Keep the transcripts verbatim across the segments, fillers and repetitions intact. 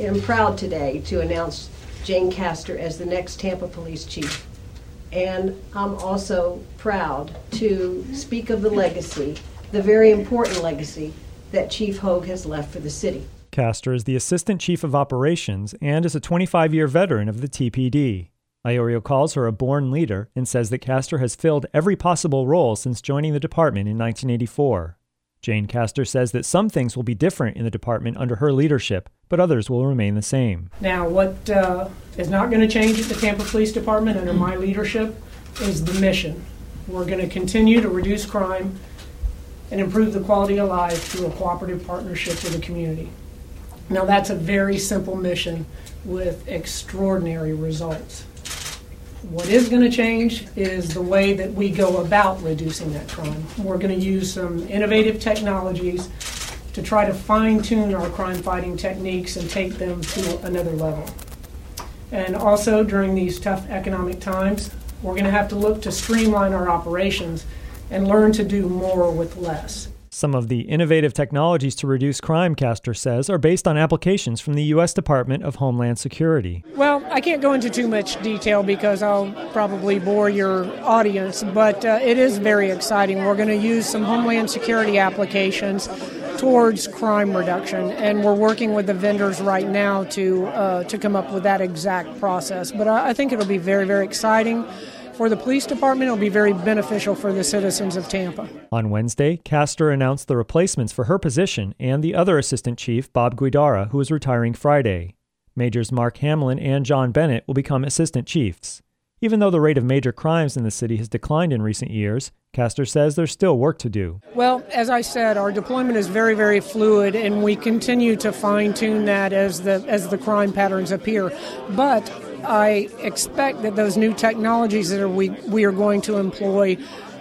am proud today to announce Jane Castor as the next Tampa Police Chief. And I'm also proud to speak of the legacy, the very important legacy that Chief Hogue has left for the city. Castor is the Assistant Chief of Operations and is a twenty-five-year veteran of the T P D. Iorio calls her a born leader and says that Castor has filled every possible role since joining the department in nineteen eighty-four. Jane Castor says that some things will be different in the department under her leadership, but others will remain the same. Now, what uh, is not going to change at the Tampa Police Department under my leadership is the mission. We're going to continue to reduce crime and improve the quality of life through a cooperative partnership with the community. Now, that's a very simple mission with extraordinary results. What is going to change is the way that we go about reducing that crime. We're going to use some innovative technologies to try to fine-tune our crime-fighting techniques and take them to another level. And also, during these tough economic times, we're going to have to look to streamline our operations and learn to do more with less. Some of the innovative technologies to reduce crime, Castor says, are based on applications from the U S Department of Homeland Security. Well, I can't go into too much detail because I'll probably bore your audience, but uh, it is very exciting. We're going to use some Homeland Security applications towards crime reduction, and we're working with the vendors right now to uh, to come up with that exact process. But I, I think it'll be very, very exciting. For the police department, it'll be very beneficial for the citizens of Tampa. On Wednesday, Castor announced the replacements for her position and the other assistant chief, Bob Guidara, who is retiring Friday. Majors Mark Hamlin and John Bennett will become assistant chiefs. Even though the rate of major crimes in the city has declined in recent years, Castor says there's still work to do. Well, as I said, our deployment is very, very fluid, and we continue to fine-tune that as the as the crime patterns appear. But I expect that those new technologies that are we, we are going to employ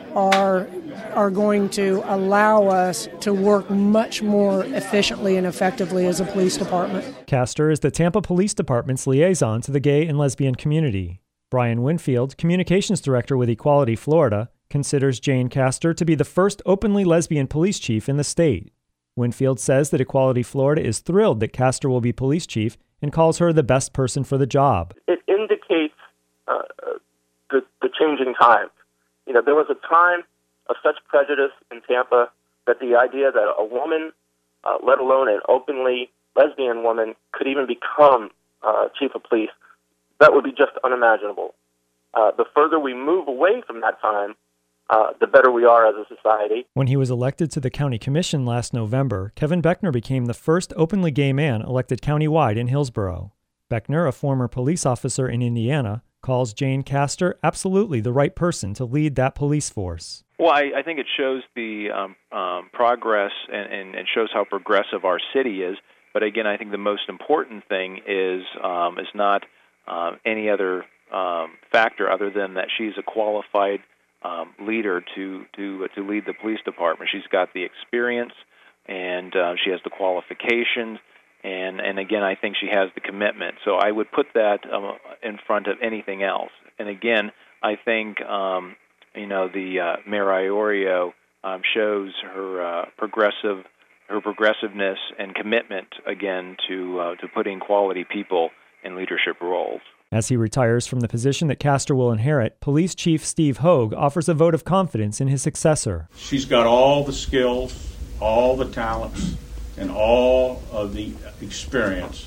are are going to allow us to work much more efficiently and effectively as a police department. Castor is the Tampa Police Department's liaison to the gay and lesbian community. Brian Winfield, communications director with Equality Florida, considers Jane Castor to be the first openly lesbian police chief in the state. Winfield says that Equality Florida is thrilled that Castor will be police chief and calls her the best person for the job. It indicates uh, the, the changing times. You know, there was a time of such prejudice in Tampa that the idea that a woman, uh, let alone an openly lesbian woman, could even become uh, chief of police, that would be just unimaginable. Uh, the further we move away from that time, uh, the better we are as a society. When he was elected to the county commission last November, Kevin Beckner became the first openly gay man elected countywide in Hillsborough. Beckner, a former police officer in Indiana, calls Jane Castor absolutely the right person to lead that police force. Well, I, I think it shows the um, um, progress and, and, and shows how progressive our city is. But again, I think the most important thing is um, is not um, any other um, factor other than that she's a qualified um, leader to to to lead the police department. She's got the experience, and uh, she has the qualifications. And, and again, I think she has the commitment. So I would put that um, in front of anything else. And again, I think, um, you know, the uh, Mayor Iorio um, shows her uh, progressive, her progressiveness and commitment, again, to uh, to putting quality people in leadership roles. As he retires from the position that Castor will inherit, Police Chief Steve Hogue offers a vote of confidence in his successor. She's got all the skills, all the talents, and all of the experience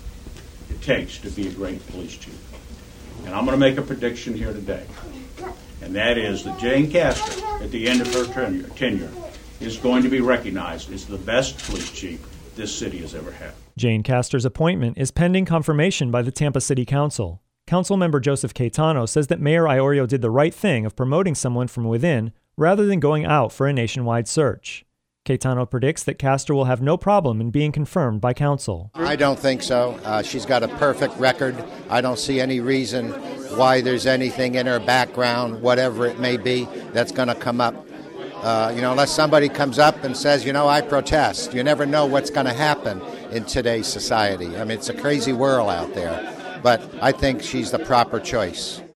it takes to be a great police chief. And I'm going to make a prediction here today, and that is that Jane Castor, at the end of her tenure, tenure, is going to be recognized as the best police chief this city has ever had. Jane Castor's appointment is pending confirmation by the Tampa City Council. Councilmember Joseph Caetano says that Mayor Iorio did the right thing of promoting someone from within rather than going out for a nationwide search. Caetano predicts that Castor will have no problem in being confirmed by council. I don't think so. Uh, she's got a perfect record. I don't see any reason why there's anything in her background, whatever it may be, that's going to come up. Uh, you know, unless somebody comes up and says, you know, I protest. You never know what's going to happen in today's society. I mean, it's a crazy world out there. But I think she's the proper choice.